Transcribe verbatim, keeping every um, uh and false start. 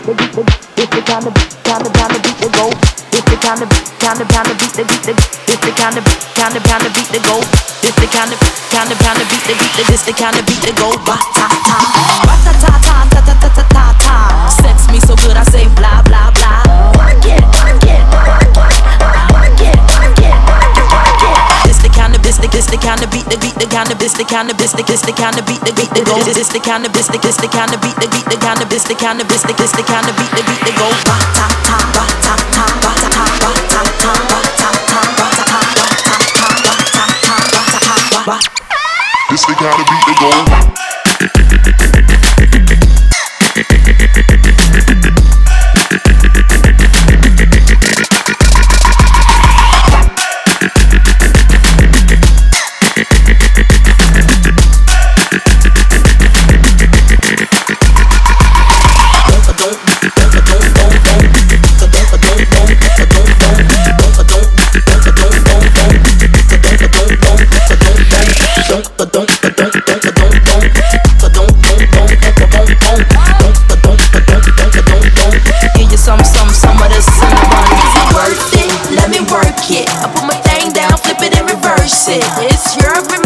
the beat the it's the kind of kind of kind of beat that go. It's the kind of kind of kind of beat the beat the it's the kind of kind of kind of beat that go. It's the kind of kind of kind of beat the beat the it's the kind of beat that go. Ba ta ta ba ta ta ta ta ta ta ta ta. Sex me so good I say blah blah blah. Work it, work it, work it, work it, work it, work it, work it. It's the kind of it's the it's the kind of beat the beat the kind of it's the kind of it's the it's the kind of beat the beat the go. It's the kind of it's the it's the kind of beat the beat the kind of it's the kind of it's the it's the kind of beat the beat the go. Ba ta ta ba ta ta ba ta ta ba ta ta ba ta ta ba ta ta ba ta ta ba ta ta ba ta ta ba. It's the kind of beat that go. Give you some, some, some of this somebody. Is it worth it? Let me work it. I put my thing down, flip it and reverse it. It's your